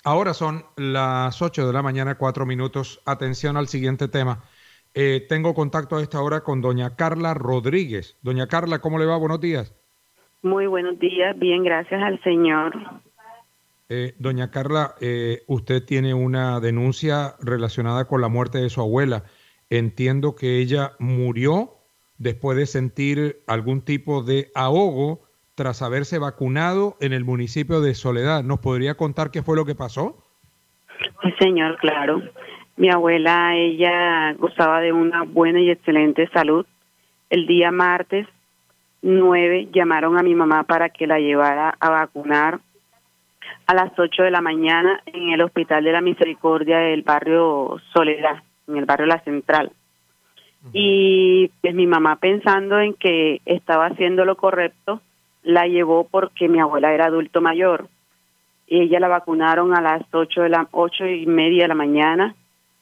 Ahora son las 8 de la mañana, 4 minutos. Atención al siguiente tema. Tengo contacto a esta hora con doña Carla Rodríguez. Doña Carla, ¿cómo le va? Buenos días. Muy buenos días, bien, gracias al Señor. Doña Carla, usted tiene una denuncia relacionada con la muerte de su abuela. Entiendo que ella murió después de sentir algún tipo de ahogo tras haberse vacunado en el municipio de Soledad. ¿Nos podría contar qué fue lo que pasó? Sí, Señor, claro. Mi abuela, ella gozaba de una buena y excelente salud. El día martes 9 llamaron a mi mamá para que la llevara a vacunar a las 8 de la mañana en el Hospital de la Misericordia del barrio Soledad, en el barrio La Central. Ujú. Y pues mi mamá, pensando en que estaba haciendo lo correcto, la llevó porque mi abuela era adulto mayor. Y ella la vacunaron a las 8:30 de la mañana.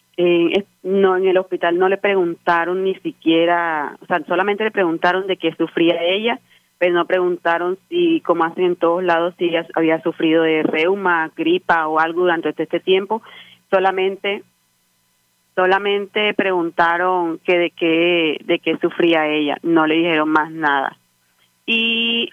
No, en el hospital no le preguntaron ni siquiera, o sea, solamente le preguntaron de qué sufría ella, pero no preguntaron si, como hacen en todos lados, si ella había sufrido de reuma, gripa o algo durante este tiempo. Solamente, solamente preguntaron que de qué sufría ella. No le dijeron más nada. Y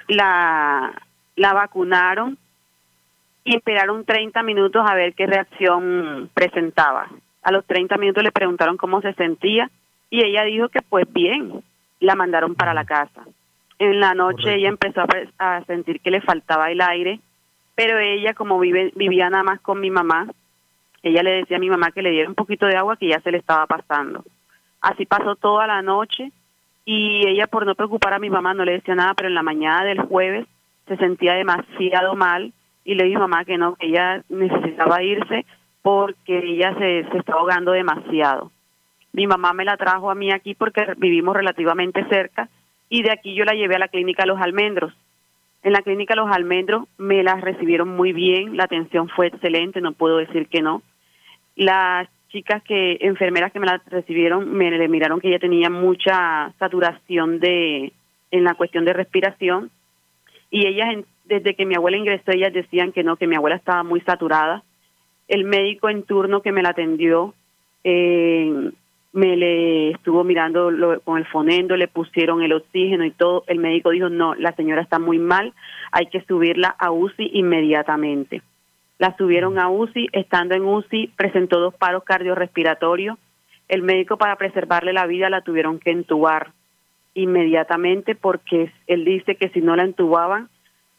la vacunaron y esperaron 30 minutos a ver qué reacción presentaba. A los 30 minutos le preguntaron cómo se sentía y ella dijo que pues bien, la mandaron para la Ujú. casa. En la noche ella Correcto. empezó a sentir que le faltaba el aire, pero ella, como vivía nada más con mi mamá, ella le decía a mi mamá que le diera un poquito de agua, que ya se le estaba pasando. Así pasó toda la noche y ella, por no preocupar a mi mamá, no le decía nada, pero en la mañana del jueves se sentía demasiado mal y le dijo a mi mamá que no, que ella necesitaba irse porque ella se estaba ahogando demasiado. Mi mamá me la trajo a mí aquí porque vivimos relativamente cerca y de aquí yo la llevé a la clínica Los Almendros. En la clínica Los Almendros me la recibieron muy bien, la atención fue excelente, no puedo decir que no. Las enfermeras que me la recibieron, le miraron que ella tenía mucha saturación en la cuestión de respiración y ellas, desde que mi abuela ingresó, ellas decían que no, que mi abuela estaba muy saturada. El médico en turno que me la atendió, eh, me le estuvo mirando con el fonendo, le pusieron el oxígeno y todo. El médico dijo, no, la señora está muy mal, hay que subirla a UCI inmediatamente. La subieron a UCI, estando en UCI presentó 2 paros cardiorrespiratorios. El médico, para preservarle la vida, la tuvieron que entubar inmediatamente porque él dice que si no la entubaban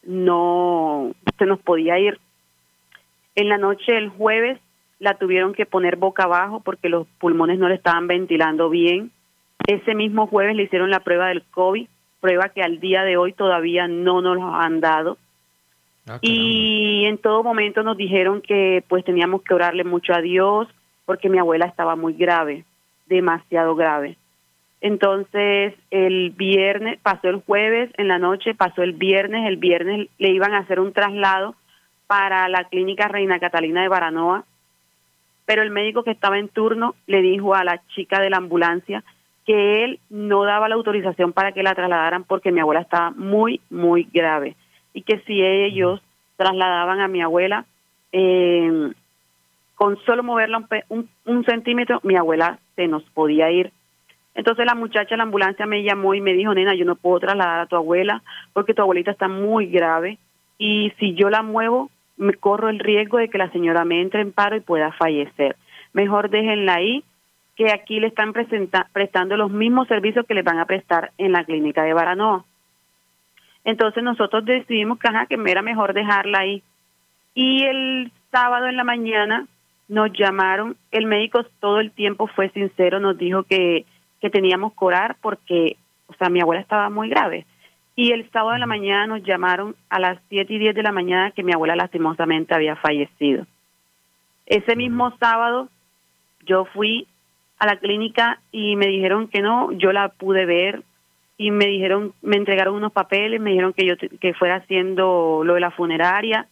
no se nos podía ir. En la noche del jueves la tuvieron que poner boca abajo porque los pulmones no le estaban ventilando bien. Ese mismo jueves le hicieron la prueba del COVID, prueba que al día de hoy todavía no nos lo han dado. Ah, caramba. Y en todo momento nos dijeron que pues teníamos que orarle mucho a Dios porque mi abuela estaba muy grave, demasiado grave. Entonces el viernes, pasó el jueves en la noche, pasó el viernes le iban a hacer un traslado para la clínica Reina Catalina de Baranoa, pero el médico que estaba en turno le dijo a la chica de la ambulancia que él no daba la autorización para que la trasladaran porque mi abuela estaba muy, muy grave y que si Ujú. ellos trasladaban a mi abuela, eh, con solo moverla un centímetro, mi abuela se nos podía ir. Entonces la muchacha de la ambulancia me llamó y me dijo, nena, yo no puedo trasladar a tu abuela porque tu abuelita está muy grave y si yo la muevo, me corro el riesgo de que la señora me entre en paro y pueda fallecer. Mejor déjenla ahí, que aquí le están prestando los mismos servicios que les van a prestar en la clínica de Baranoa. Entonces nosotros decidimos que, ajá, que me era mejor dejarla ahí. Y el sábado en la mañana nos llamaron, el médico todo el tiempo fue sincero, nos dijo que teníamos que orar porque, o sea, mi abuela estaba muy grave. Y el sábado en la Ujú. mañana nos llamaron a las 7:10 de la mañana que mi abuela lastimosamente había fallecido. Ese Ujú. mismo sábado yo fui a la clínica y me dijeron que no, yo la pude ver y me dijeron, me entregaron unos papeles, me dijeron que que fuera haciendo lo de la funeraria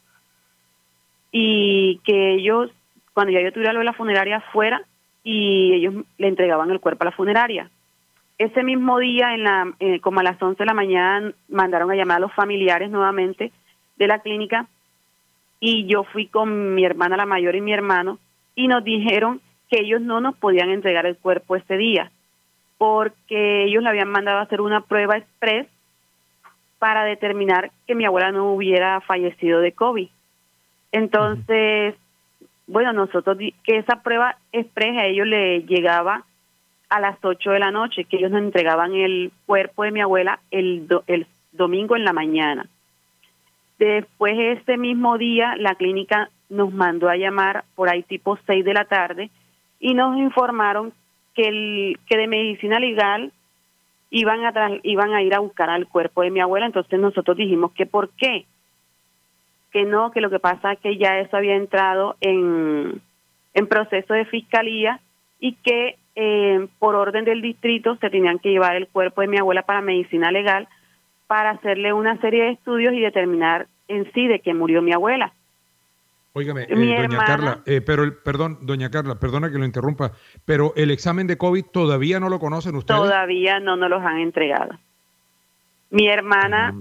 y que ellos, cuando ya yo tuviera lo de la funeraria, fuera y ellos le entregaban el cuerpo a la funeraria. Ese mismo día, como a las 11 de la mañana, mandaron a llamar a los familiares nuevamente de la clínica y yo fui con mi hermana la mayor y mi hermano y nos dijeron que ellos no nos podían entregar el cuerpo ese día porque ellos le habían mandado a hacer una prueba express para determinar que mi abuela no hubiera fallecido de COVID. Entonces, bueno, nosotros, que esa prueba express a ellos le llegaba a las 8 de la noche, que ellos nos entregaban el cuerpo de mi abuela el domingo en la mañana. Después, ese mismo día, la clínica nos mandó a llamar por ahí tipo 6 de la tarde y nos informaron que de medicina legal iban a ir a buscar al cuerpo de mi abuela. Entonces nosotros dijimos que por qué, que no, que lo que pasa es que ya eso había entrado en proceso de fiscalía y que por orden del distrito se tenían que llevar el cuerpo de mi abuela para medicina legal para hacerle una serie de estudios y determinar en sí de que murió mi abuela. Óigame, doña Carla, perdón, doña Carla, perdona que lo interrumpa, pero el examen de COVID todavía no lo conocen ustedes. Todavía no nos los han entregado. Mi hermana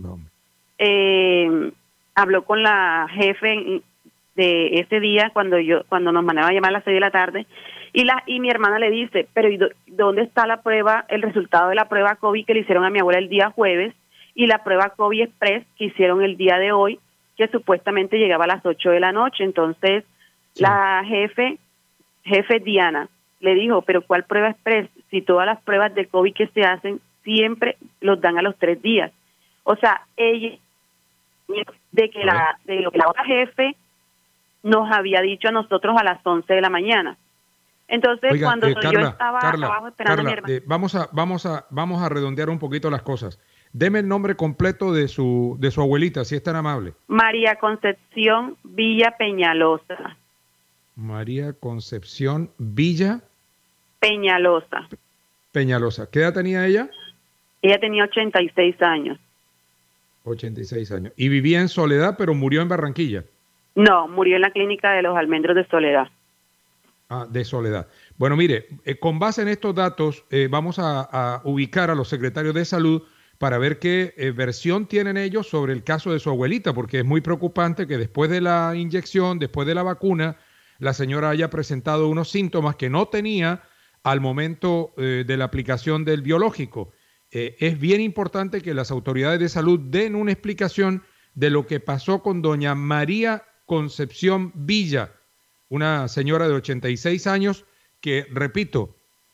habló con la jefe de ese día cuando nos mandaban a llamar a las 6 de la tarde y mi hermana le dice, pero ¿dónde está la prueba, el resultado de la prueba COVID que le hicieron a mi abuela el día jueves y la prueba COVID Express que hicieron el día de hoy, que supuestamente llegaba a las 8 de la noche? Entonces, sí, la jefe Diana le dijo, pero ¿cuál prueba express? Si todas las pruebas de COVID que se hacen siempre los dan a los 3 días. O sea, ella, de lo que la otra jefe nos había dicho a nosotros a las 11 de la mañana. Entonces, oiga, cuando Carla, yo estaba abajo esperando a mi hermana. Vamos a redondear un poquito las cosas. Deme el nombre completo de su abuelita, si es tan amable. María Concepción Villa Peñalosa. María Concepción Villa Peñalosa. Peñalosa. ¿Qué edad tenía ella? Ella tenía 86 años. 86 años. ¿Y vivía en Soledad, pero murió en Barranquilla? No, murió en la clínica de los Almendros de Soledad. Ah, de Soledad. Bueno, mire, con base en estos datos, vamos a ubicar a los secretarios de salud para ver qué versión tienen ellos sobre el caso de su abuelita, porque es muy preocupante que después de la inyección, después de la vacuna, la señora haya presentado unos síntomas que no tenía al momento de la aplicación del biológico. Es bien importante que las autoridades de salud den una explicación de lo que pasó con doña María Concepción Villa, una señora de 86 años que, repito,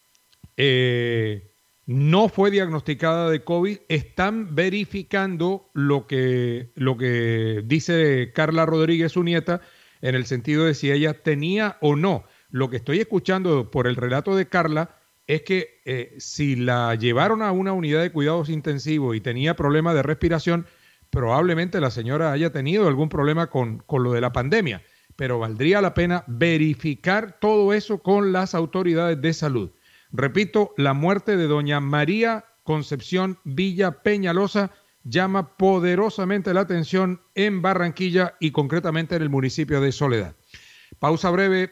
no fue diagnosticada de COVID. Están verificando lo que dice Carla Rodríguez, su nieta, en el sentido de si ella tenía o no. Lo que estoy escuchando por el relato de Carla es que si la llevaron a una unidad de cuidados intensivos y tenía problemas de respiración, probablemente la señora haya tenido algún problema con lo de la pandemia. Pero valdría la pena verificar todo eso con las autoridades de salud. Repito, la muerte de doña María Concepción Villa Peñalosa llama poderosamente la atención en Barranquilla y concretamente en el municipio de Soledad. Pausa breve,